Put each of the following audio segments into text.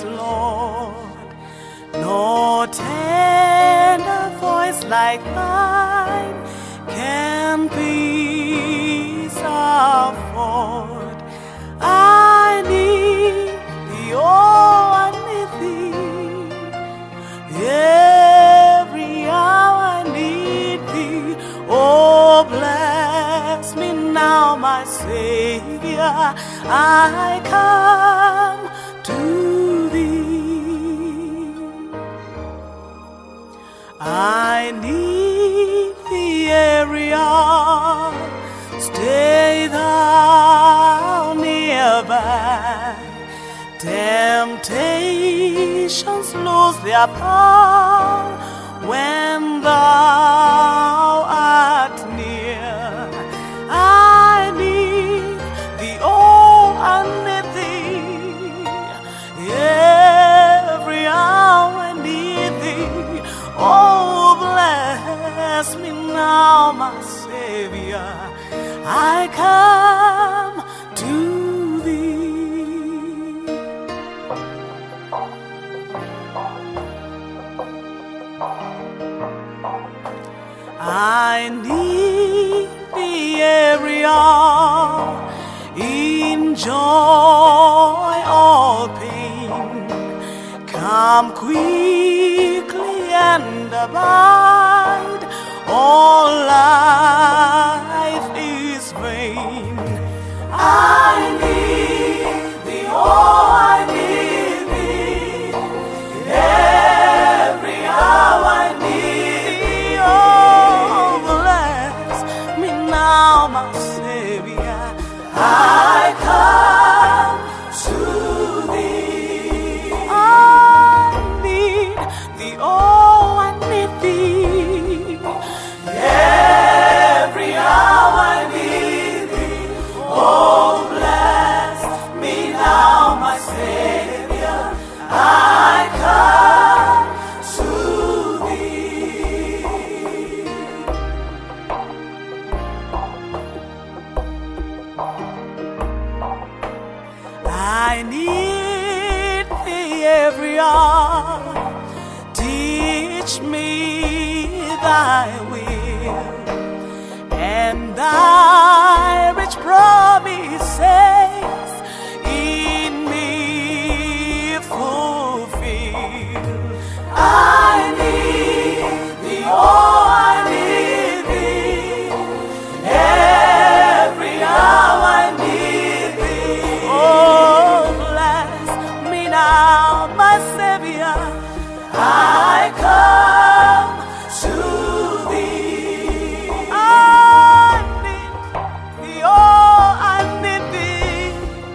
Lord. No tender voice like thine can peace afford. I need thee, oh, I need thee. Every hour I need thee. Oh, bless me now, my Savior. I come to thee. I need thee every hour. Stay thou nearby. Temptations lose their power when thou art near. I need thee, oh, I need thee. Every hour I need thee. Oh, bless me now, my Savior. I come to thee. I need thee every hour, in joy or pain. Come quickly and abide. All life is vain. I need thee, oh, I need thee. Every hour I need thee. Oh, bless me now, my Savior. I come to thee. I need thee, oh, I need thee. Every hour I need thee. Oh, bless me now, my Savior. I come to thee. I need thee every hour. Teach me thy will, and thy rich promises in me fulfill. I need thee, oh, I need thee. Every hour I need thee. Oh, bless me now, my Savior. I come to thee. I need thee, oh, I need thee.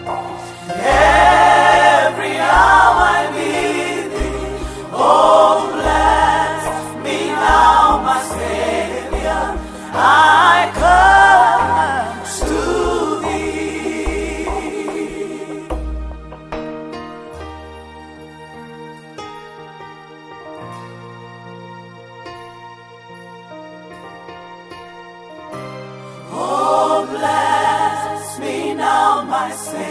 Every hour I need thee. Oh, bless me now, my Savior. I come to thee. Oh, bless me now, my Savior.